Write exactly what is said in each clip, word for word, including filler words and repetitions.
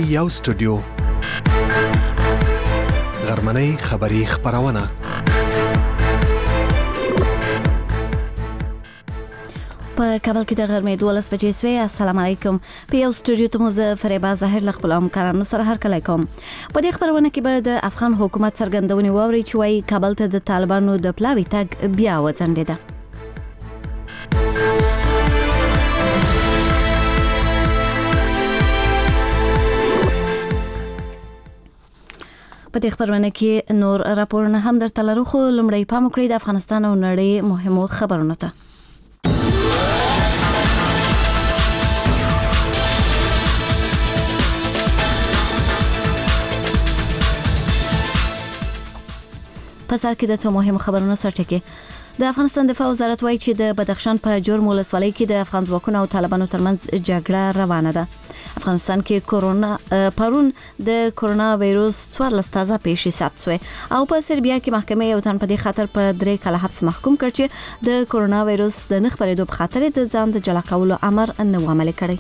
یو سټوډیو غرمنۍ خبری خبرونه په کابل کې د غرمې دولس بجې سوې. السلام علیکم. په یو سټوډیو ته مو زه فریبا ظاهر له خپلو همکارانو سره هرکلی کوم. په دې خبرونه کې به د افغان حکومت څرګندونې واورئ چې وایي کابل ته د طالبانو د پلاوي تګ بیا وځنډېده. په دې خبرونه کې نور راپورونه هم درته لرو، خو لومړی پام وکړئ د افغانستان او نړۍ مهمو خبرونو ته. په سر کې د څو مهمو خبرونو سرټکی. د افغانستان دفاع وزارت وایي چې د بدخشان په جرم ولسوالۍ کې د افغان ځواکونو او طالبانو ترمنځ جګړه روانه ده. افغانستان کې کورونا پرون د کورونا وایروس څوارلس تازه پیښې ثبت شوې او په سربیا کې محکمې یو تن په دې خاطر په درې کاله حبس محکوم کړ چې د کورونا وایروس د نه خپرېدو په خاطر د ځان د جلا کولو امر نه و عملي کړی.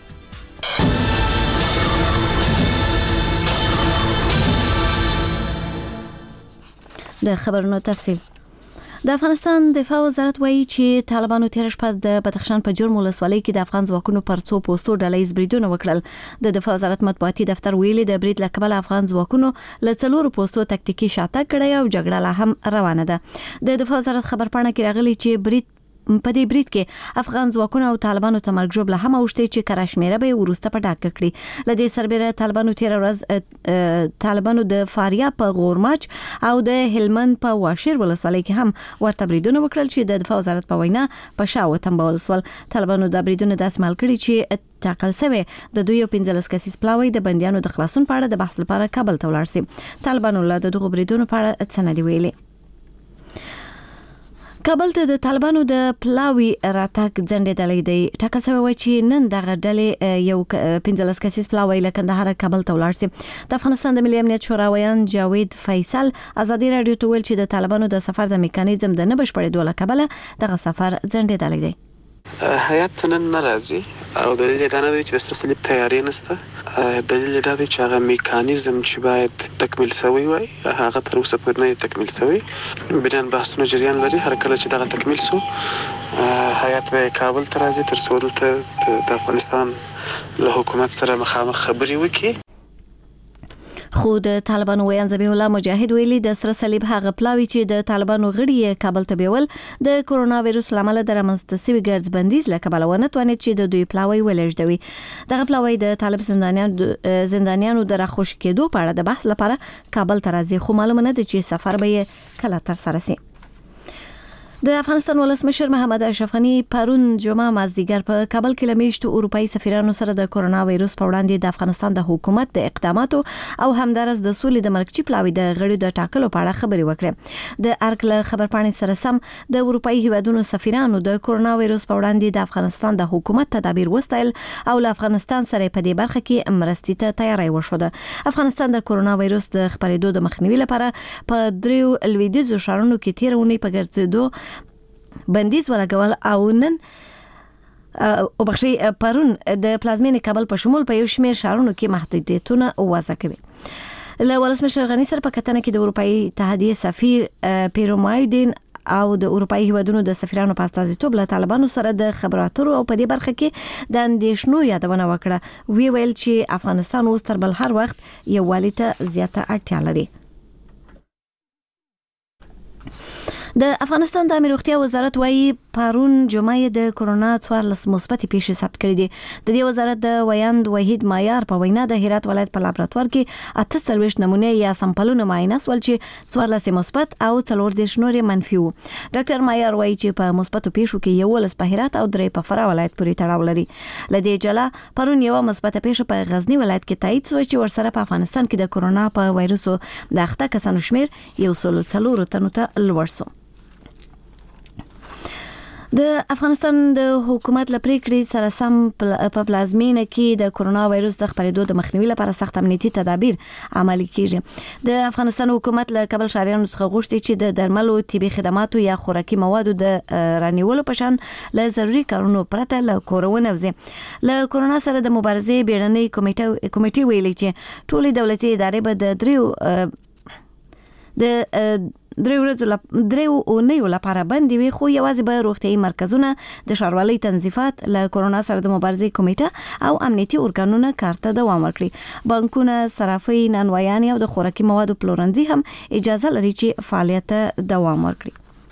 د خبرونو تفصیل. د افغانستان دفاع وزارت وایي چې طالبانو تیر شپه د بدخشان په جرم ولسوالۍ کې د افغان ځواکونو پر څو پوسټو ډلهییز بریدونه وکړل. د دفاع وزارت مطبوعاتي دفتر ویلي د برید له کبله افغان ځواکونو له څلورو پوسټو تکتیکي شاتګ کړی او جګړه لا هم روانه ده. د دفاع وزارت خبرپاڼه کې راغلي چې برید په دې برید کې افغان ځواکونو او طالبانو ته مرګ ژوبله هم اوښتې چې کراشمیره به وروسته په ډاګه کړي. له دې سربېره طالبانو تیر ورځ طالبانو د فاریاب په غورماچ او د هلمند په واشیر ولسوالۍ کې هم ورته بریدونه وکړل چې د دفاع وزارت په وینا په شا وتمبول شول. طالبانو دا بریدونه داسې مال کړي چې ټاکل شوی د دوی یو پنځلس کسیز پلاوی د بندیانو د خلاصون په اړه د بحث لپاره کابل ته ولاړ شي. طالبانو له دغو بریدونو په اړه څه نه دي ویلي. کابل ته د طالبانو د پلاوي راتګ ځنډېدلی دی. ټاکل شوی وای چې نن دغه ډلې یو پنځلس کسیز پلاوی له کندهار کابل ته ولاړ شي. د افغانستان د ملي امنیت شورا ویان جاوید فیصل ازادي رادیو ته ویل چې د طالبانو د سفر د میکانیزم د نه بشپړېدو له کبله دغه سفر ځنډېدلی دی. هیات نن نه راځي او دلیل دا نه دی چې د سره صلیب تیاری نشته. دلیل دا دی چې هغه میکانیزم چې باید تکمیل شوی وای هغه تر اوسه پورې نه تکمیل شوی. بنان بحثونه جریان لري. هر کله چې دغه تکمیل شو هیات به کابل ته راځي تر څو دلته د افغانستان له حکومت سره مخامخ خبرې وکړي. خو د طالبانو ویان ذبیح الله مجاهد ویلي د سره صلیب هغه پلاوی چې د طالبانو غړي کابل ته بیول د کورونا وایروس لامل د رامنځته شوي ګرځ بندیز له کبله ونه توانید چې د دوی پلاوی ولېږدوي. دغه پلاوی د طالب زندانیانو زندانیانو د راخوش کېدو په اړه د بحث لپاره کابل ته راځي، خو معلومه نه ده چې سفر به یې کله ترسره شي. د افغانستان ولسمشر محمد اشرف غني پرون جمعه مازدیګر په کابل کې له میشتو اروپایي سفیرانو سره د کورونا وایروس په وړاندې د افغانستان د حکومت د اقداماتو او همدارس د سولې د مرکچی پلاوی د غړو د ټاکلو په اړه خبرې وکړې. د ارګ له خبرپاڼې سره سم د اروپایي هیوادونو سفیرانو د کورونا وایروس په وړاندې د افغانستان د حکومت تدابیر وستایل او له افغانستان سره په دې برخه کې مرستې ته تیاری وښوده. افغانستان د کورونا وایروس د خپرېدو د مخنیوي لپاره په دریو لویدیځو ښارونو کې تیر اونۍ په ګرځېدو بندیز ولګول او نن او بخشي پرون د پلازمینې کابل په شمول په یو شمېر ښارونو کې محدودیتونه وضع کوي. له ولسمشر غني سره په کتنه کې د اروپایي اتحادیې سفیر پیرومایدین او د اروپایي هیوادونو د سفیرانو په استازیتوب له طالبانو سره د خبرو اترو او په دې برخه کې د اندېښنو یادونه وکړه. وی ویل چې افغانستان اوس تر بل هر وخت یووالي ته زیاته اړتیا لري. د افغانستان د امنیت روغتیا وزارت وایي پرون جمعه د کورونا څوارلس مثبتې پیښې ثبت کړې دي. د دې وزارت د ویاند وحید مایار په وینا د هرات ولایت په لابراتوار کې اته څلوېښت نمونې یا سمپلونه معاینه شول چې څوارلس مثبت او څلور دېرش نور منفي وو. ډاکټر مایار وایي چې په مثبتو پیښو کې یولس په هرات او درې په فراه ولایت پورې تړاو لري. له دې جلا پرون یو مثبته پیښه په غزنی ولایت کې تایید شوه چې ورسره په افغانستان کې د کورونا په وایروسو د اخته کسانو شمیر یو سل څلور تنو ته لوړ شو. د افغانستان د حکومت لپریکړې سره سم په پلازمینه کې د کورونا وایروس د خپرېدو د مخنیوي لپاره سخت امنیتي تدابیر عملي کیږي. د افغانستان حکومت له کابل شهریانو څخه غوښتي چې د درملو، طبي خدماتو یا خوراکي موادو د رانیولو په شان له ضروري کارونو پرته له کور ونوځي. له کورونا سره د مبارزې بیړنۍ کمیټه کمیټې ویلي چې ټولې دولتي ادارې به د دریو د درې ورځې درې اونیو لپاره بندي وي، خو یوازې به روغتیايي مرکزونه، د ښاروالۍ تنظیفات، له کورونا سره د مبارزې کمیټه او امنیتي ارګانونه کار ته دوام ورکړي. بانکونه، صرافۍ، نانوایانې او د خوراکي موادو پلورنځي هم اجازه لري چې فعالیت ته دوام ورکړي.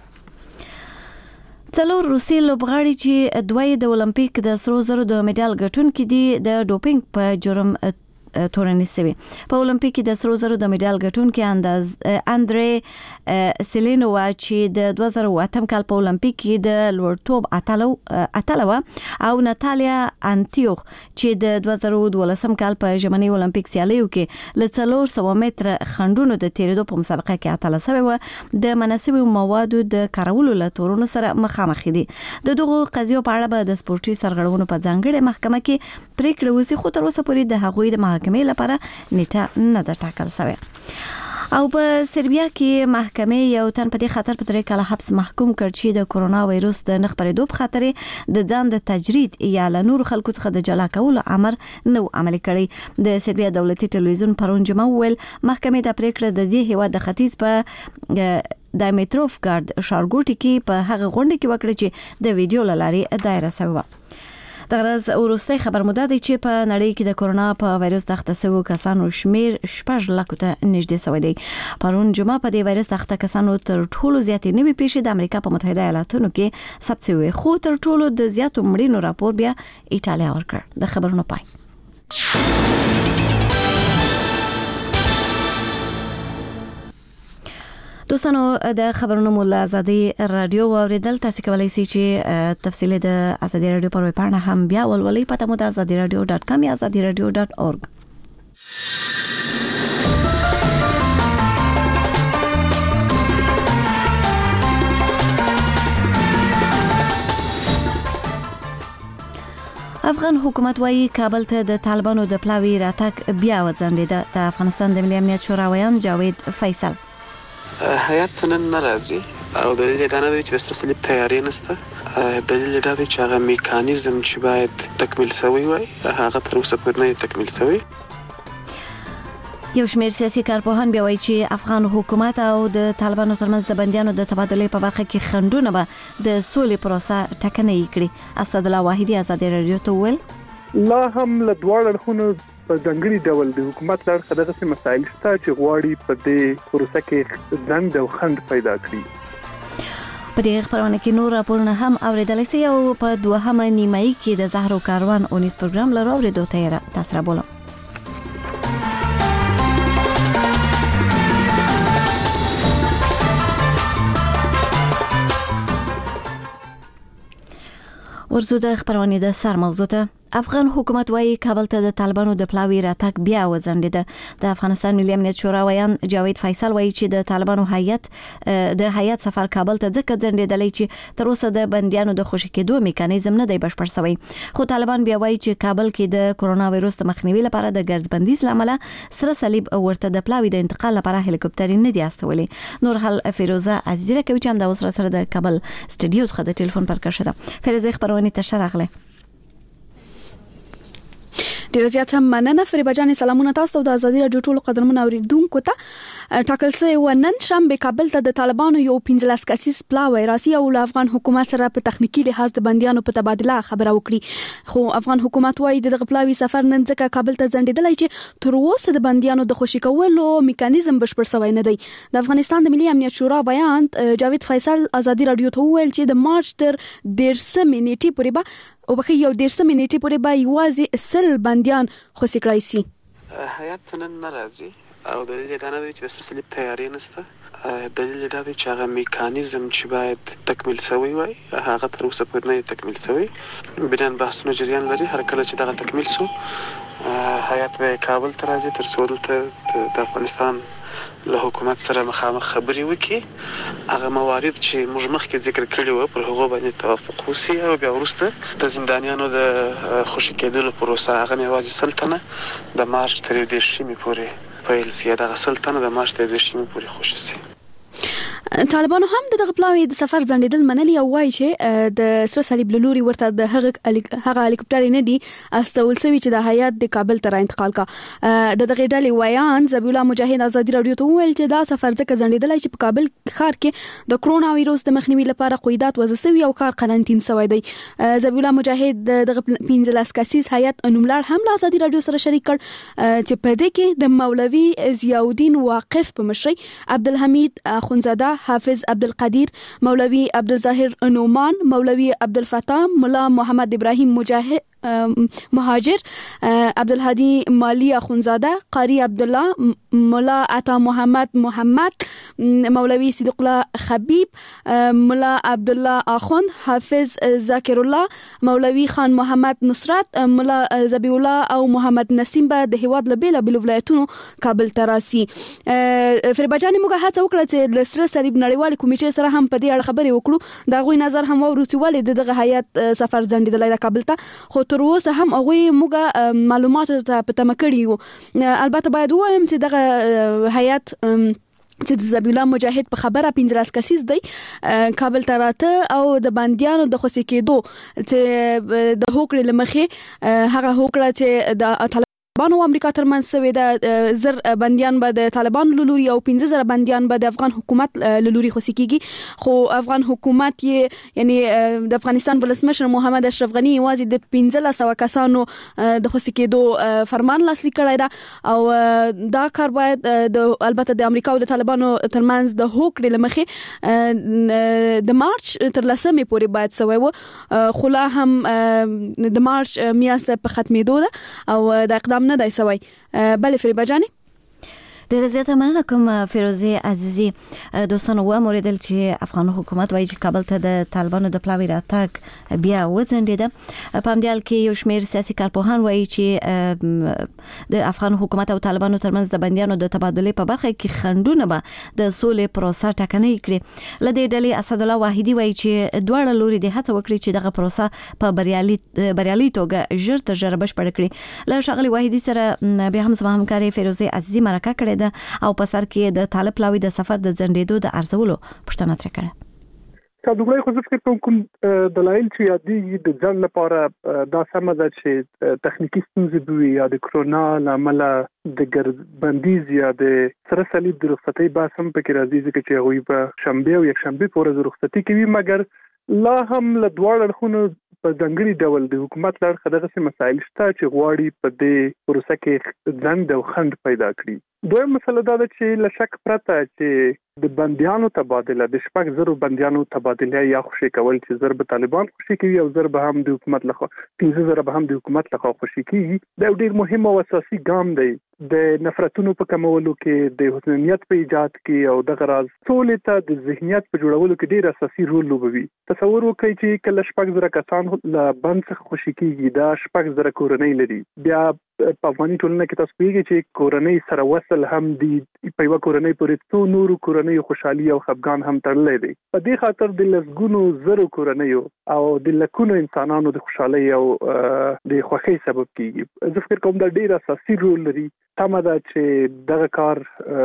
څلور روسي لوبغاړي چې دوی د اولمپیک د سرو زرو د میډال ګټونکي دي د ډوپینګ په جرم تورنې سوي. په اولمپیک کې د سرو زرو د میډال ګټونکي انداز اندرې سیلینووا چې د دوه زره اتم کال په اولمپیک کې د لوړتوب اتلو اتلو او ناتالیا انتیوخ چې د دوه زره دولسم کال په ژمنۍ اولمپیک سیالیو کې له څلور سوه متره خنډونو د تیریدو په مسابقه کې اتله سوي و، د مناسبو موادو د کارولو له تورونو سره مخامخ دي. د دغو قضیو په اړه به د سپورتي سرغړونو په ځانګړې محکمه کې پریکړه وشي، خو تر اوسه پورې د هغوی د محکمې لپاره نیټه نه ده ټاکل شوې. او په سربیا کې محکمې یو تن په دې خاطر په درې کاله حبس محکوم کړ چې د کورونا وایروس د نه خپرېدو په خاطر د ځان د تجرید یا له نور خلکو څخه د جلا کولو امر نو عملي کړی. د سربیا دولتي ټلویزیون پرون جمعه ویل محکمې د پریکړه د دې هیواد د ختیځ په د میتروف ګارد ښارګوټي کې په هغه غونډه کې وکړه چې د ویډیو له لارې دایره شوه. د غرض وروستي خبر مو ده چې په نړۍ کې د کورونا په وایروس د اخته شویو کسانو شمیر شپږ لکو ته نږدې شوی دی. پرون جمعه په دې وایروس د اخته کسانو تر ټولو زیاتې نوې پیښې د امریکا په متحده ایالاتونو کې ثبت شوې، خو تر ټولو د زیاتو مړینو راپور بیا ایټالیا ورکړ. د خبرونو پای. دوستانو د خبرونو مولا ازادي رادیو اوریدل، تاسو کولای شئ چې تفصیل د ازادي رادیو پر ویب پاڼه هم بیا ولولئ. پته مو د ازادي رادیو ډاټ کام یا ازادي رادیو ډاټ اورګ. افغان حکومت وايي کابل ته د طالبانو د پلاوي راتګ بیا وځنډېده. د افغانستان د ملي امنیت شورا ویان جاوید فیصل هیات نن ناراضي او دلیل دا نه دی چې د سره صلیب تیاری نشته. دلیل دا دی چې هغه میکانیزم چې باید تکمیل شوی وای هغه تر اوسه پورې نه تکمیل شوی. یو شمېر سیاسي کارپوهان بیا وایي چې افغان حکومت او د طالبانو ترمنځ د بندیانو د تبادلې په برخه کې خنډونه به د سولې پروسه ټکنۍ کړي. اسد الله واحدي ازادي رادیو ته ویل لا هم له دواړو اړخونو په ځانګړي ډول د حکومت له اړخه دغسې مسایل شته چې غواړي په دې پروسه کې ځنډ او خنډ پیدا کړي. په دې خبرونه کې نور راپورونه هم اوریدلای شئ او په دوهمه نیمایي کې د زهرو کاروان اونیس پروګرام لرو اوریدو ته تاسو را بولم. ورزو د خبرونه د سر موضوع ته. افغان حکومت وايي کابل ته د طالبانو د پلاوي راتګ بیا وځنډېده. د افغانستان ملي امنیت شورا ویان جاوید فیصل وايي چې د طالبانو هیئت د هیئت سفر کابل ته ځکه ځنډېدلی چې تر اوسه د بندیانو د خوشي کېدو میکانیزم نه دی بشپړ شوی. خو طالبان بیا وايي چې کابل کې د کورونا وایروس د مخنیوي لپاره د ګرځبندیز لامل سره صلیب ورته د پلاوي د انتقال لپاره هلیکوپټر نه دی استولي. نور حال فیروزه عزیزه کوي چې هم د وسره سره د کابل سټډیو څخه د ټلیفون پر کښه ده. فیروزه خبرونه ته شراغله. ډیر زیاته مننه فریبا جان. سلامونه تاسو د ازادي رادیو ټولو قدرمن اوریدونکو ته. ټاکل شوی و نن شنبه کابل ته د طالبانو یو پنځلس کسیز پلاوی راسي او افغان حکومت سره په تخنیکی لحاظ د بندیانو په تبادله خبره وکړي. خو افغان حکومت وايي د غپلاوي سفر نن ځکه کابل ته ځنډېدلی چې تر اوسه د بندیانو د خوشي کولو میکانیزم بشپړ شوی نه دی. د افغانستان د ملي امنیت شورا بیان جاوید فیصل ازادي رادیو ته وویل چې د مارچ تر دیرشمې نیټې پورې به او بخي یو دیرشمې نیټې پورې به یوازې سل بندیان خوشي کړای شي. هیات نن ناراضي او دلیل دا نه دی چې د سره صلیب تیاری نشته. دلیل دا دی چې هغه میکانیزم چې باید تکمیل شوی وای هغه تر اوسه پورې نه تکمیل شوی. بنان بحثونه جریان لري. هر کله چې دغه تکمیل شو هیات به کابل ته راځي تر څو دلته د افغانستان له حکومت سره مخامخ خبرې وکړي، هغه موارد چې موږ مخکې ذکر کړي وو پر هغه باندې توافق وشي او بیا وروسته د زندانیانو د خوشي کېدلو پروسه هغه یوازې سلطنه د مارچ تر دیرشمې پورې پیل شي، دغه سلطنه د مارچ تر دیرشمې پورې خوشي شي. طالبانو هم د دغه پلاوی د سفر ځنډیدل منلي او وایي چې د سره صلیب له لوري ورته د هغه هغه هلیکوپټر نه دي استول سوي چې د هیات د کابل ته انتقال کا. د دغه ډلې ویان ذبیح الله مجاهد ازادي رادیو ته ویل چې دا سفر ځکه ځنډیدل چې په کابل ښار کې د کرونا وایروس د مخنیوي لپاره قیودات وضع شوی او کار قرنټین شوی دی. ذبیح الله مجاهد دغه پنځلس کسیز هیات انوملار هم له ازادي رادیو سره شریک کړ چې په دې کې د مولوي ضیاءالدین واقف په مشرۍ عبدالحمید اخونزاده، حافظ عبدالقدیر، مولوی عبدالظاهر نومان، مولوی عبدالفتاح، ملا محمد ابراهیم مجاهد مهاجر، عبدالهادی مالی اخونزاده، قاری عبدالله، ملا عطا محمد محمد، مولوی صدیق الله خبیب، ملا عبدالله اخوند، حافظ ذاکر الله، مولوی خان محمد نصرت، ملا ذبیح الله او محمد نسیم به د هیواد له بیلابیلو ولایتونو کابل ته راسي. فریباجان موږ هڅه وکړه چې د سره صلیب نړیوال کمیټې سره هم په دې اړه خبرې وکړو، دا غوي نظر هم ورو چې ولې دغه هیات سفر ځنډیدلی د کابل ته، خو تر اوسه هم هغه موږ معلومات ته پته مکړیو. البته باید وایم چې دغه هیات چې د ذبیح الله مجاهد په خبره پنځلس کسیز دی کابل ته راته او د باندیانو د خوشي کېدو چې د هوکړې لمخې هغه هوکړه چې د طالبانو او امریکا ترمنځ شوې ده، زر بنديان به د طالبانو لوري او پنځه زره بنديان به د افغان حکومت لوري خوشي کیږي. خو افغان حکومت یې یعنی د افغانستان ولسمشر محمد اشرف غنی واځي د پنځه سوه کسانو د خوشي کېدو فرمان لاسلیک کړی ده او دا کار باید د البته د امریکا او د طالبانو ترمنځ د هوکړې لمخې د مارچ تر لسمې پورې باید شوی و، خو لا هم د مارچ میاشت په ختمېدو ده او د اقدام نه دی سوی. بله فریبا جانی ډیره زیاته مننه کوم فیروزه عزیزی. دوستانو و موریدل چې افغان حکومت وایي چې کابل ته د طالبانو د پلاوی راتګ بیا وځنډیده. په همدې حال کې یو شمېر سیاسي کارپوهان وایي چې د افغان حکومت او طالبانو ترمنځ د بندیانو د تبادلې په برخه کې خنډونه به د سولې پروسه ټاکنه کړي. لدې ډلې اسد الله واحدی وایي چې دواړه لوري د هڅه وکړي چې دغه پروسه په بریالي بریالي توګه ژر تر ژره بشپړ کړي. له ښاغلي واحدی سره بیا هم زما همکاري فیروزه عزیزی مرکه کړې او په سر کې د طالب پلاوی د سفر د ځنډېدو د ارزولو پوښتنه ترې کړه. که دوی خو فکر کوم کوم دلایل چې یادېږي د ځان لپاره دا سمه ده چې تخنیکی ستونزې وي یا د کرونا لامل د ګردبندیز یا د سره صلیب د رخصتۍ بحث هم پکې راځي، ځکه چې هغوی په شنبه او یک شنبه پورې رخصتي کوي، مګر لا هم له دواړو اړخونو په ځانګړي ډول د حکومت له اړخه دغسې مسایل شته چې غواړي په دې پروسه کې ځنډ او خنډ پیدا کړي. دویم مسله دا ده چې له شک پرته چې د بندیانو تبادله د شپږ زرو بندیانو تبادله یا خوشي کول چې زر به طالبان خوشي کوي او زر به هم د حکومت لخوا پنځه زره به هم د حکومت لخوا خوشي کیږي، دا ډیر مهم او اساسي ګام دی د نفرتونو په کمولو کې، د حسنیت په ایجاد کې او د غراض سولې ته د ذهنیت په جوړولو کې ډیر اساسي رول لوبوي. تصور وکړئ چې کله شپږ زره کسان له بند څخه خوشي کیږي، دا شپږ زره کورنۍ لري، بیا په افغاني ټولنه کې تاسو پیږئ چې کورنۍ سره وصل هم دی، په یو کورنۍ پورې څو نورو کورنۍ خوشحالي او خفګان هم تړلې دي. په دې خاطر د لسګونو زرو کورنۍ او د لکونو انسانانو د خوشحالي او د خوښۍ سبب کیږي. زه فکر کوم دا ډیر اساسي رول لري. تمه ده چې دغه کار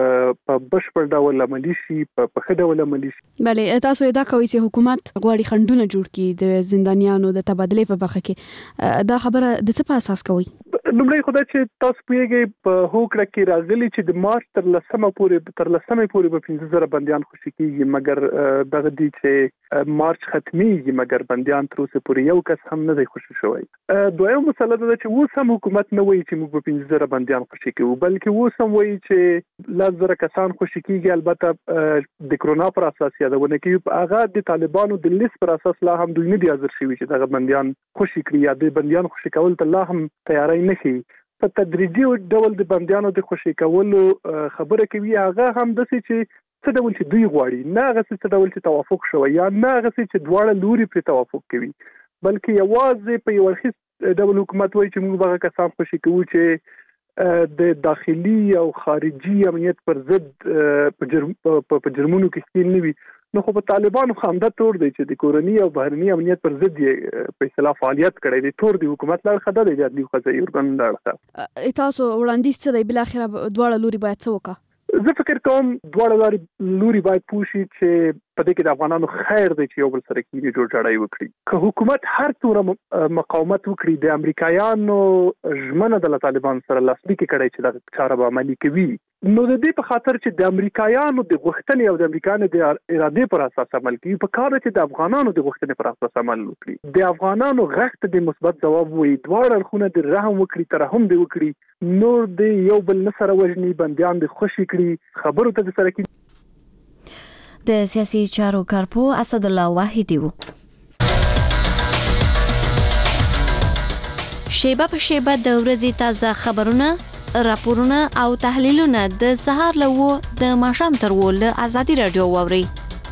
په بشپړ ډول عملي شي، په ښه ډول عملي شي. بله تاسو ادعا کوئ چې حکومت غواړي خنډونه جوړ کړي د زندانیانو د تبادلې په برخه کې، دا خبره د څه په اساس کوي؟ لومړی خو دا چې تاسو پیږئ په هوکړه کې راغلي چې د مارچ تر لسمه پورې تر لسمې پورې به پنځه زره بندیان خوشي کیږي، مګر دغه دی چې مارچ ختمیږي مګر بندیان تر اوسه پورې یو کس هم نه دی خوشي شوی. دویم مسله ده چې اوس هم حکومت نه وایي چې موږ به پنځه زره بندیان خوشي کوو، بلکې اوس هم وایي چې لس زره کسان خوشي کیږي، البته د کرونا پر اساس یادونه کوي. هغه د طالبانو د لیست پر اساس لا هم دوی نه دي حاضر شوي چې دغه بندیان خوشي کړي یا د بندیان خوشي کول ته لا هم تیاری نه کوي. په تدریجي ډول د بندیانو د خوشي کولو خبره کوي، هغه هم داسې چې څه ډول چې دوی غواړي، نه هغه څه ډول چې توافق شوی یا نه هغه چې دواړه لوري پرې توافق کوي، بلکې یوازې په یو اړخیز ډول حکومت وایي چې موږ به هغه کسان خوشي کوو چې د داخلي او خارجي امنیت پر ضد په جرمونو کې ستین نه وي، نو خو په طالبانو خامده تور دی چې د کورني او بهرني امنیت پر ضد یې په اصطلاح فعالیت کړی دی. تور دی حکومت لا خدای دی د قضایي ارګان لا خدای. تاسو وړاندیز څه دی بل اخر دواړه لوري باید څه وکړي؟ زه فکر کوم دواړه لوري باید پوښي چې په دې کې د افغانانو خیر دی چې یو بل سره کېږي جوړ جاړی وکړي. که حکومت هر څومره مقاومت وکړي، د امریکایانو ژمنه د طالبان سره لاسلیک کړي چې دا چاره به عملي کوي، نو د دې په خاطر چې د امریکایانو د غوښتنې او د امریکایانو د ارادې پر اساس عمل کوي، په کار چې د افغانانو د غوښتنې پر اساس عمل وکړي. د افغانانو غږ ته د مثبت ځواب وایي، دواړه اړخونه د رحم وکړي، ترحم دې وکړي، نور د یو بل نه سره وژني، بندیان د خوشي کړي، خبرو ته د سره کړي. د سیاسي چارو کارپو اسد الله واحدی وو. شیبه په شیبه د ورځې تازه خبرونه، راپورونه او تحلیلونه د سهار له و د ماښام تر و له ازادي رادیو واوري.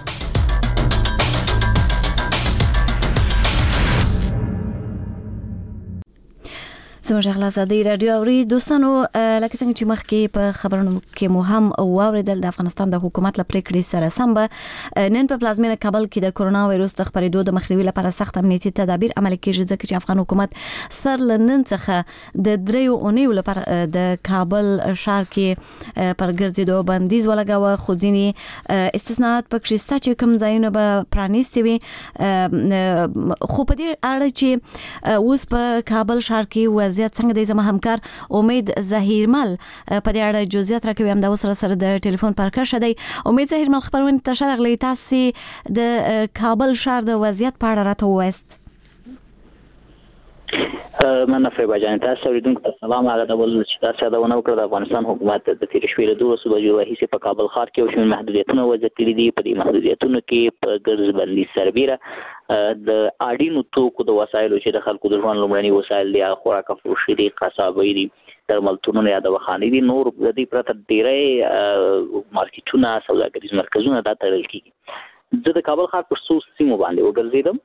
زموږ غلا ازادي رادیو اوري دوستانو، لکه څنګه چې مخکې په خبرونو کې مو هم واوریدل، د افغانستان د حکومت له پریکړې سره سم به نن په پلازمینه کابل کې د کرونا وایروس د خپرېدو د مخنیوي لپاره سخت امنیتي تدابیر عملي کیږي، ځکه چې افغان حکومت سر لنن څخه د دریو اونیو لپاره د کابل ښار کې پر ګرځېدو بندیز ولګاوه، خو ځینې استثناءات پکې شته چې کوم ځایونه به پرانیستي وي. خو په دې اړه چې اوس په کابل ښار کې وضعیت څنګه دی، زما همکار امید ظهیرمل په دې اړه جزئیات راکوي، هم د سره سره د ټلیفون پر کښه دی. امید ظهیرمل، خبرونه ته شرغلی، تاسو د کابل ښار د وضعیت په اړه راته ووایست. مننه فریبا جان، تاسو اوریدونکو ته سلام. هغه ډول چې تاسو دا ونه وکړه، د افغانستان حکومت د تیر شپې له دوه بجو راهیسې په کابل ښار کې شوم محدودیتونه وضع کړي دي. په دې محدودیتونو کې په ګرځ بندي سربیره د اړینو توکو د وسایلو چې د خلکو د ژوند لومړني وسایل دي، خوراک فروشي دي، قصابۍ دي، درملتونونه یا دواخانې دي، نور د دې پرته ډېری مارکیټونه، سوداګریز مرکزونه دا تړل کېږي. زه د کابل ښار پر څو سیمو باندې وګرځېدم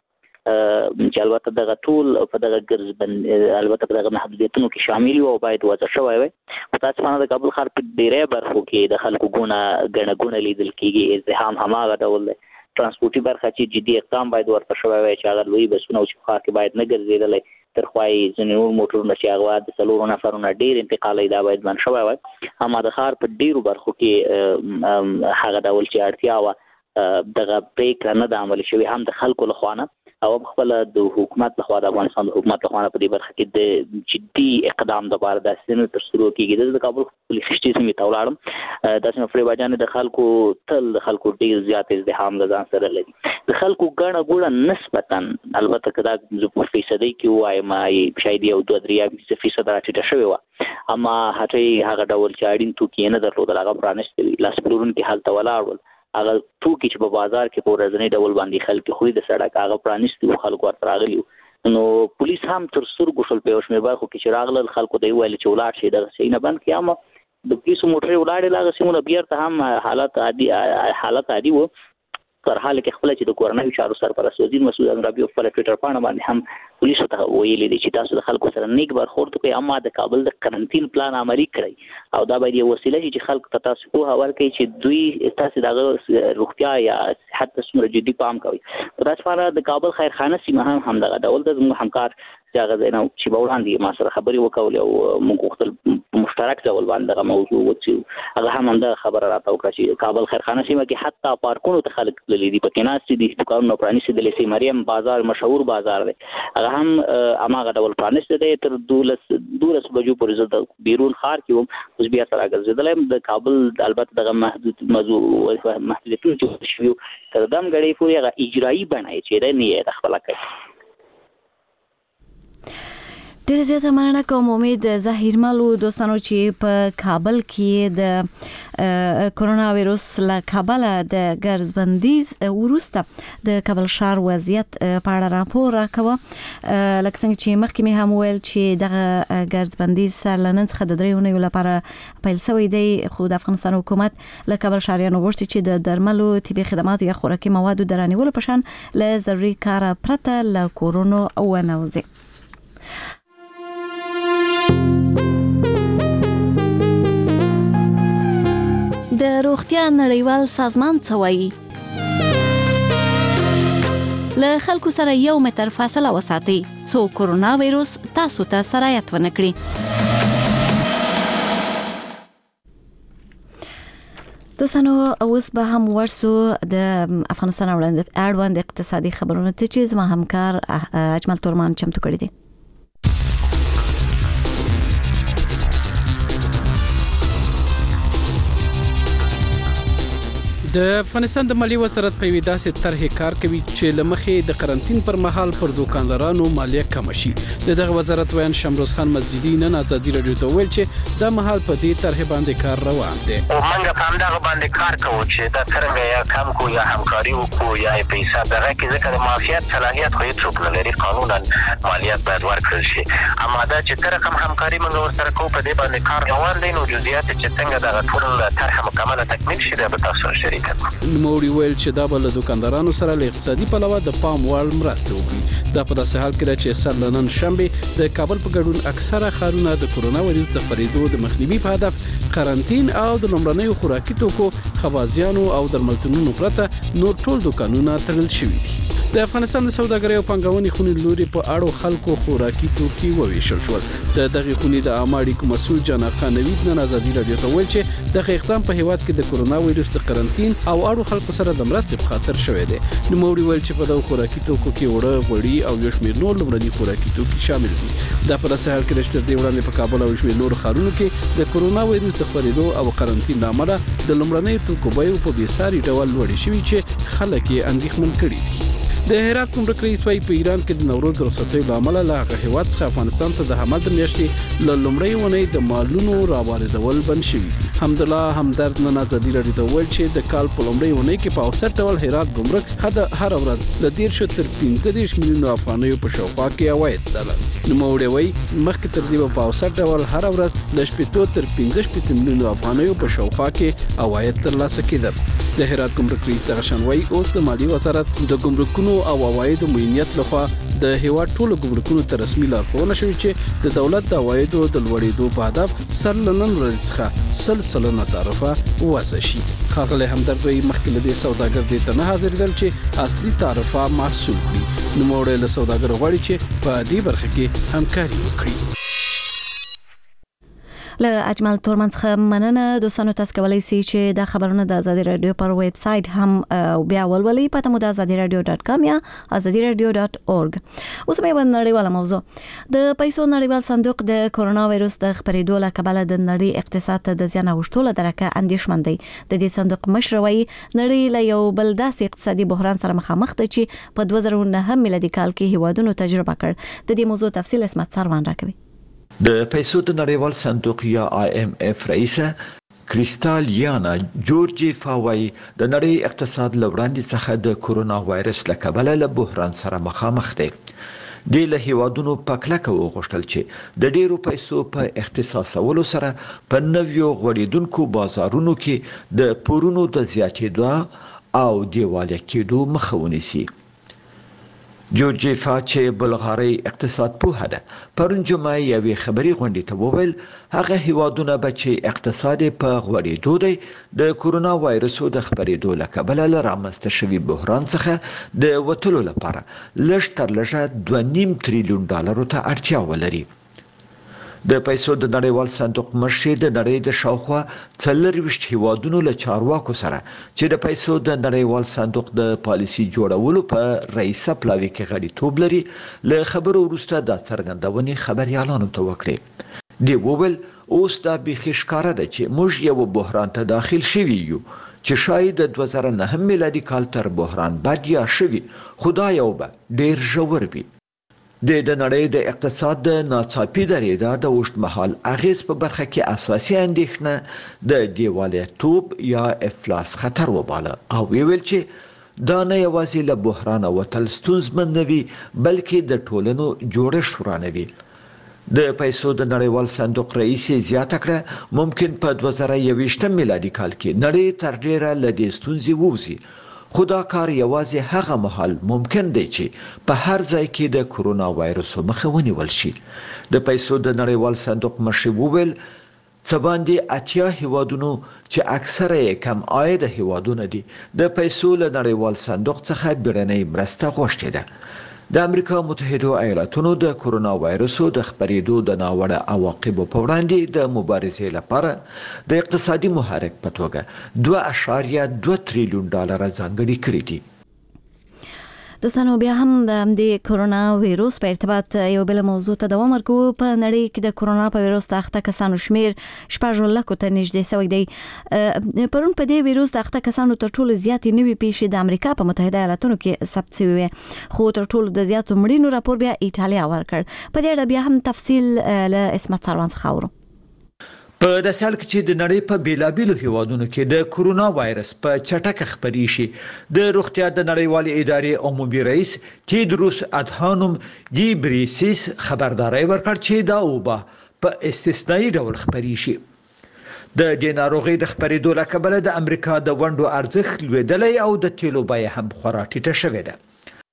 چې البته دغه ټول په دغه ګرځ بند البته په دغه محدودیتونو کې شامل وي او باید وضع شوی وي. متاسفانه د کابل ښار په ډېری برخو کې د خلکو ګونه ګڼه ګوڼه لیدل کېږي، ازدحام هماغه ډول دی. ترانسپورټي برخه چې جدي اقدام باید ورته شوی وي چې هغه لوی بسونه او چې ښار کې باید نه ګرځېدلی، تر خوا یې ځینې نور موټرونه چې هغه د څلورو نفرونه ډېر انتقالوي، دا باید بند شوی وي. اما د ښار په ډېرو برخو کې هغه ډول چې اړتیا وه دغه پرېکړه نه ده عملي شوې، هم د خلکو لخوا نه او خپل د حکومت لخوا، د افغانستان د حکومت لخوا په دې برخه کې د جدي اقدام لپاره داسې نه ترسره کېږي. د کابل پولیس خشتي سیمې ته ولاړم، داسې فریبا جان د خلکو تل د خلکو ډېر زیات ازدحام د ځان سره لري. د خلکو ګڼه ګوڼه نسبتا البته که دا په فیصدۍ کې ووایم شاید یو دوه درې فیصده راټیټه شوې وه، اما هټۍ هغه ډول چې اړین توکي یې نه درلودل هغه پرانیستي وي. لاس پلورونکي هلته ولاړ ول، هغه توکي چې په بازار کې په ورځني ډول باندې خلک خوري د سړک هغه پرانیستي وو، خلکو ورته راغلي وو. نو پولیس هم تر سترګو شول په یو شمېر برخو کې چې راغلل، خلکو ته یې وویل چې ولاړ شئ، دغه شی نه بند کړئ. اما د پولیسو موټرې ولاړې له هغه سیمونه بیرته هم حالت عادي حالت عادي و. تر حال کې خپل چې د کورنۍ چارو سرپرست وزیر مسعود انورابي په ټویټر باندې باندې هم پولیسو ته ویلي دي چې تاسو د خلکو سره نیک برخورد وکړئ، اما د کابل د کرنټین پلان عملي کړئ او دا باید یو وسیله چې خلکو ته تاسو پوهه ورکړي چې دوی تاسو دغه روغتیا یا صحت ته څومره جدي پام کوي. په داسې حال د کابل خیرخانه سیمه هم همدغه ډول ده. زموږ همکار چې هغه ځای نه چې به وړاندې ما سره خبرې وکولې او موږ غوښتل مشترک ډول باندې دغه موضوع وڅېړو، هغه هم همدغه خبره راته وکړه چې کابل خیرخانه سیمه کې حتی پارکونو ته خلک تللي دي، پکې ناستې دي، دوکانونه پرانیستي دي. مریم بازار مشهور بازار دی، هغه هم هماغه ډول پرانیستی دی. تر دولس دولس بجو پورې زه د بیرون ښار کې وم، اوس بیا سره راګرځېدلی یم. د کابل البته دغه محدود موضوع محدودیتونه چې شوي تر دم ګړۍ پورې هغه اجرایي بڼه یې چې دی نه یې خپله کوي. ډېر زیاته مننه کوم امید ظهیرمل و دوستانو چې په کابل کې د کرونا وایروس له کابله د ګرځبندیز وروسته د کابل ښار وضعیت په اړه راپور راکوه. لکه څنګه چې مخکې مې هم ویل چې دغه ګرځبندیز سر له نن څخه د درې اونیو لپاره پیل شوی دی، خو د افغانستان حکومت له کابل ښاریانو غوښتي چې د درملو، طبي خدماتو یا خوراکي موادو د رانیولو په شان له ضروري کاره پرته له کورونو ونه وځي. آیا نړیوال سازمان څه وایي؟ له خلکو سره یو متر فاصله وساتئ څو کورونا وایروس تاسو ته سرایت ونه کړي. دوستانو اوس به هم ورسو د افغانستان اړوند اقتصادي خبرونه ته چې زما همکار اجمل تورمان چمتو کړی دی. د افغانستان د مالیې وزارت په ویډا سي طرح کار کوي چې لمخې د قرنټین پر مهال پر دوکاندارانو مالیه کم شي. دغه وزارت ویان شمروز خان مسجدي نن ازادي رادیو ته ویل چې د مهال په دې طرح باندې کار روان دی. او موږ په همدغه باندې کار کوو چې دا څنګه یا کم کو یا همکاري وکړو یا په حساب دغه کې ځکه د مافیات صلاحیت خو هیڅ نه لري، قانونا مالیات باید ورکړل شي. اما دا چې تر کوم همکاري موږ ورسره کوو په دې باندې کار روان دی، نو جزئیات چې څنګه دغه ټول طرح مکمله تکمیل شي دا به تاسو شریک نوموړي ویل چې دا به له دوکاندارانو سره له اقتصادي پلوه د پام وړ مرسته وکړي. دا په داسې حال کې چې سر نن شنبه د کابل په ګډون اکثره ښارونه د کورونا وایروس د خپرېدو د مخنیوي په هدف قرنټین او د لومړنیو خوراکي توکو، خوازیانو او درملتونونو پرته نور ټول دوکانونه تړل شوي دي. د افغانستان د سوداګرۍ او پانګونې خونې لوري په اړو خلکو خوراکي توکي وویشل شول. د دغه خونې د عامه اړیکو مسؤل جان اقا نوید نن ازادي رادیو ته ویل چې دغه اقدام په هیواد کې د کورونا وایروس د قرنټین او اړو خلکو سره د مرستې په خاطر شوی دی. نوموړي ویل چې په دغه خوراکي توکو کې وړه، غوړي او یو شمېر نور لومړني خوراکي توکي شامل دي. دا په داسې حال کې چې تر دې وړاندې په کابل او شمېر نور ښارونو کې د کورونا وایروس د خپرېدو او قرنټین له امله د لومړنیو توکو بیې په بېساري ډول لوړې شوي چې خلک یې اندېښمن کړي دي. د هرات ګمرک رئیس وايي په ایران کې د نوروز رخصتۍ له امله له هغه هیواد څخه افغانستان ته د حمل د میاشتې له لومړۍ اونۍ د مالونو راواردول بند شوي. حمدالله همدرد نن ازادي رادیو ته ویل چې د کال په لومړۍ اونۍ کې په اوسط ډول هرات ګمرک هر ورځ له دېرشو تر پنځه دېرش میلیونو افغانیو په شاوخوا کې عواید درلودل. نوموړي وايي مخکې تر دې په اوسط ډول هر ورځ له شپېتو تر پنځه شپېته میلیونو افغانیو په شاوخوا کې عواید ترلاسه کېدل. د هرات ګمرک رئیس دغه شان وايي اوس د مالیې وزارت د ګمرکونو او عوایدو معینیت لخوا د هیواد ټولو ګمرکونو ته رسمي لارښوونه شوې چې د دولت د عوایدو د لوړېدو په هدف سر له نن ورځې څخه سل سلنه تعرفه وضع شي. ښاغلی همدرد وايي مخکې له دې سوداګر دې ته نه حاضرېدل چې اصلي تعرفه محصول کړي. نوموړی له سوداګرو غواړي چې په دې برخه کې همکاري وکړي. له اجمل تورمان څخه مننه. دوستانو تاسو کولای شئ چې دا خبرونه د ازادي رادیو پر ویب سټ هم بیا ولولئ. پته مو د ازادي رادیو ډاټ کام یا ازادي رادیو ډاټ اورګ. اوس مې باندې نړیواله موضوع د پیسو نړیوال صندوق د کورونا وایروس د خپرېدو له کبله د نړۍ اقتصاد ته د زیان اوښتو له درکه اندېښمن دی. د دې صندوق مشر وايي نړۍ له یو بل داسې اقتصادي بحران سره مخامخ ده چې په دوه زره نهه میلادي کال کې هیوادونو تجربه کړ. د دې موضوع تفصیل اسمت سروان راکوي. د پیسو د نړیوال صندوق یا آی ایم اف رئیسه کریستالیانا جورجیفا وايي د نړۍ اقتصاد له وړاندې څخه د کورونا وایرس له کبله له بحران سره مخامخ دی. د له هیوادونو په کلکه وغوښتل چې د ډیرو پیسو په اختصاصولو سره په نویو غوړېدونکو بازارونو کې د پورونو د زیاتېدو او دیواله کېدو مخه ونیسي. جورجیفا چې بلغاري اقتصاد پوهه ده پرون جمعه یوې خبري غونډې ته وویل هغه هیوادونه به چې اقتصاد په غوړېدو دی د کورونا وایرسو د خپرېدو له کبله له رامنځته شوي بحران څخه د وتلو لپاره لږ تر لږه دوه نیم تریلیون ډالرو ته اړتیا ولري. د پیسو د نړیوال صندوق مشر د نړۍ د شاوخوا څلرویشت هیوادونو له چارواکو سره چې د پیسو د نړیوال صندوق د پالیسي جوړولو په رئیسه پلاوي کې غړیتوب لري له خبرو وروسته د څرګندونې خبريالانو ته وکړي. دی وویل اوس دا بیخي ښکاره ده چې موږ یو بحران ته داخل شوي یو چې شاید د دوه زره نهه میلادي کال تر بحران بعد یا شوي خدا یو به ډیر ژور وي. د د نړۍ د اقتصاد د ناڅاپي درېدا د اوږدمهال اغیز په برخه کې اساسي اندېښنه د دیوالیتوب یا افلاس خطر وباله او ویل چې دا نه یوازې له بحران وتل ستونزمن نه وي بلکې د ټولنو جوړښت ورانوي. د پیسو د نړیوال صندوق رئیس زیاته کړه ممکن په دوه زره یوویشتم میلادي کال کې نړۍ تر ډیره له دې ستونزې ووځي. خو دا کار یوازې هغه مهال ممکن دی چې په هر ځای کې د کورونا وایرس مخه ونیول شي. د پیسو د نړیوال صندوق مشر وویل څه باندې اتیا هیوادونو چې اکثره یې کم عاید هیوادونه دي د پیسو له نړیوال صندوق څخه بیړنۍ مرسته غوښتې ده. د امریکا متحده ایالاتونو د کرونا وایرسو د خپرېدو د ناوړه عواقبو په وړاندې د مبارزې لپاره د اقتصادي محرک په توګه دوه اشاریه دوه تریلیون ډالر ځانګړي کړي دي. دوستانو بیا هم د کرونا وایرس په ارتباط یو بل موضوع ته دوام ورکوو. په نړۍ کې د کرونا په وایرس د اخته کسانو شمیر شپږ لکو ته نږدې شوی دی. پرون په دې وایرس د اخته کسانو تر ټولو زیاتې نوې پیښې د امریکا په متحده ایالاتونو کې ثبت شوې وې، خو تر ټولو د زیاتو مړینو راپور بیا ایټالیا ورکړ. په دې اړه بیا هم تفصیل له اسمت سروان څخه اورو. په داسې حال کې چې د نړۍ په بیلابیلو هیوادونو کې د کرونا وایرس په چټکه خپرې شي، د روغتیا د نړیوالې ادارې عمومي رئیس تیدروس ادهانوم ګیبریسیس خبرداري ورکړه چې دا وبا په استثنایی ډول خپرې شي. د دې ناروغۍ د خپرېدو له کبله د امریکا د ونډو ارزښت لوړېدلی او د تیلو بیه هم خورا ټیټه شوې ده.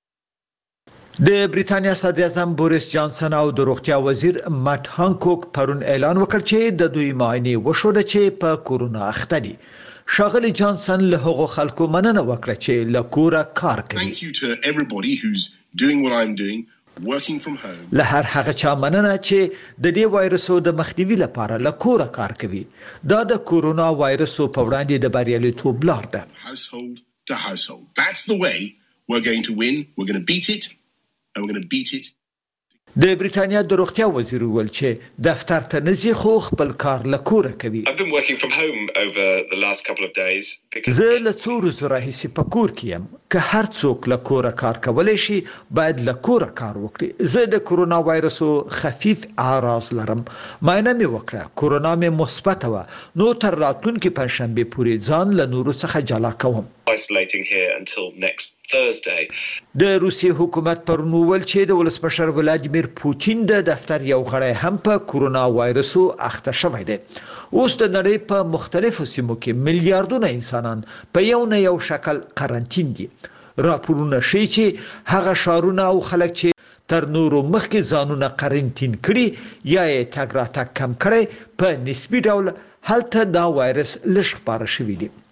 د بریتانیا صدر اعظم بوریس جانسن او د روغتیا وزیر مات هانکوک پرون اعلان وکړ چې د دوی معاینې وشوه چې په کورونا اخته دي. ښاغلی جانسن له هغو خلکو مننه وکړه چې له کوره کار کوي. Thank you to everybody who's doing what I'm doing, working from home. له هر هغه چا مننه چې د دې وایرسو د مخنیوي لپاره له کوره کار کوي. دا د کورونا وایرسو په وړاندې د بریالیتوب لار ده. Household to household. That's the way we're going to win. We're going to beat it. And we're going to beat it. د بریتانیا د روغتیا وزیر ویل چې دفتر ته نزي خو خپل کار له کوره کوي. I've been working from home over the last couple of days because زه له څو ورځو راهیسې په کور کې یم. که هر څوک له کوره کار کولی شي باید له کوره کار وکړي. زه د کرونا وایرسو خفیف اعراض لرم. معاینه مې وکړه، کرونا مې مثبته وه، نو تر راتلونکي پنجشنبې پورې ځان له نورو څخه جلا کوم. isolating here until next Thursday. د روسیې حکومت پرون وویل چې د ولسمشر ولادیمیر پوتین د دفتر یو غړی هم په کرونا وایرسو اخته شوی دی. اوس د نړۍ په مختلفو سیمو کې میلیارډونه انسانان په یو نه یو شکل قرنطین دي. راپورونه ښیي چې هغه ښارونه او خلک چې تر نورو مخکې ځانونه قرنطین کړي یا یې تګ راتګ کم کړی، په نسبي ډول هلته دا وایرس لږ خپاره شوی دی.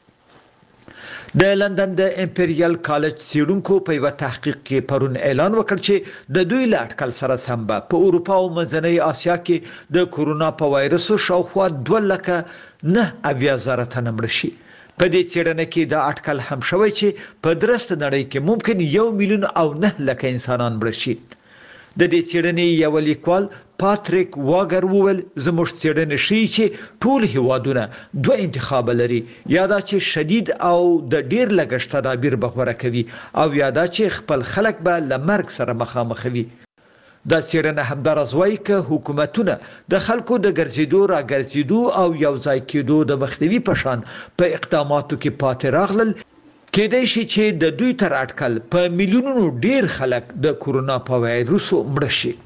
د لندن د امپریال کالج څیړونکو په یوه تحقیق کې پرون اعلان وکړ چې د دوی له اټکل سره سم به په اروپا او منځنۍ اسیا کې د کرونا په وایرسو شاوخوا دوه لکه نه اویا زره تنه مړه شي. په دې څېړنه کې دا اټکل هم شوی چې په درسته نړۍ کې ممکن یو میلیون او نه لکه انسانان مړه شي. د دې څېړنې یو لیکوال پاتریک واګر وویل زموږ څېړنې ښیي چې ټول هیوادونه دوه انتخاب لري، یا دا چې شدید او د ډیر لګښت تدابیر به غوره کوي او یا دا چې خپل خلک به له مرګ سره مخامخ وي. دا څېړنه همداراز وایي که حکومتونه د خلکو د ګرځېدو راګرځېدو او یو ځای کېدو د مخنیوي په شان په اقداماتو کې پاتې راغلل، کېدای شي چې د دوی تر اټکل په میلیونونو ډیر خلک د کرونا په وایرسو مړه شي.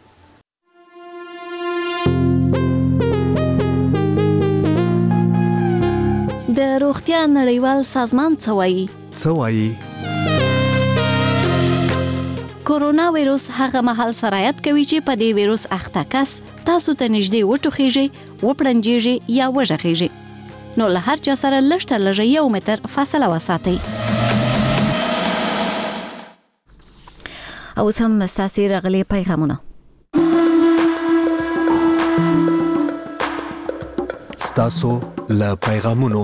د روغتیا نړیوال سازمان څه وایي؟ څه وایي؟ کرونا وایرس هغه مهال سرایت کوي چې په دې وایرس اخته کس تاسو ته نږدې وټوخیږي، وپړنجیږي یا وژغیږي، نو له هر چا سره لږ تر لږه یو متر فاصله وساتئ. او سم ستاسي راغلي پیغامونه. ستاسو له پیغامونو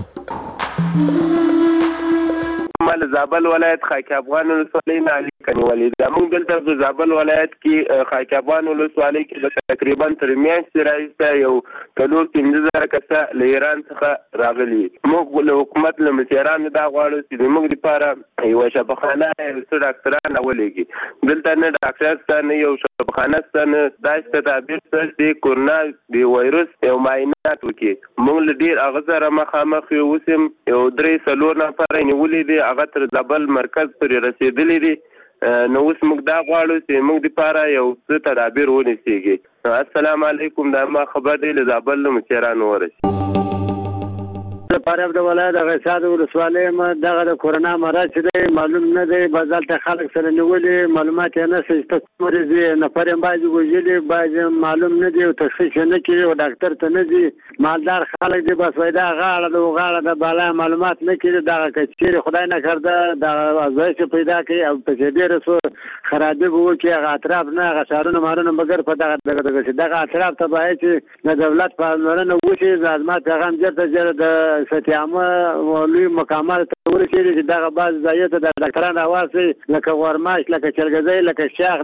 مال زابل ولایت خاک افغان ولسوالۍ نه علي کنیوالي دا موږ دلته په زابل ولایت کې خاک افغان ولسوالۍ کې تقریبا تر میاشتې راځي یو څلور پنځه زره کسه له ایران څخه راغلي. موږ له حکومت له مشرانو دا غواړو چې موږ لپاره یو شفاخانه څو ډاکټران ولېږي. دلته نه ډاکټر شته نه یو شفاخانه شته نه داسې تدابیر شته چې کرونا د وایرس یو معاینات وکړي. موږ له ډېر هغه سره مخامخ یو اوس هم یو درې څلور نفره نیولي دي، هغه تر زابل مرکز پورې رسېدلي دي. نو اوس موږ دا غواړو چې موږ دپاره یو څه تدابیر ونیسېږي. السلام علیکم، دا ما خبر دی له زابل له مشرانو ورسي. زه فاریاب د ولایت د غیصاد ولسوالۍ ما دغه د کورونا مرض چې معلوم نه دی بازالته خلک سره نیولې معلومات نه سې تاسو نفر هم باید وژلي باید معلوم نه دی او تشخیص نه کوي او ډاکټر ته نه دی مالدار خلک دی بس وای دا غاړه د غاړه د بالا معلومات نه کوي دا کچیر خدای نه کړدا د ازوایش پیدا کوي او په دې رسو خرابې وو کې هغه اطراف نه هغه شهرونه مارونه مګر په دغه دغه دغه اطراف ته باید چې د دولت په لورنه وشي لازمه پیغام چرته چې د ستیامه ولوی مقامات ته ورسېږي چې دغه باز ځای ته د ډاکټرانو راوځي لکه ورماش لکه چرګزی لکه شاخ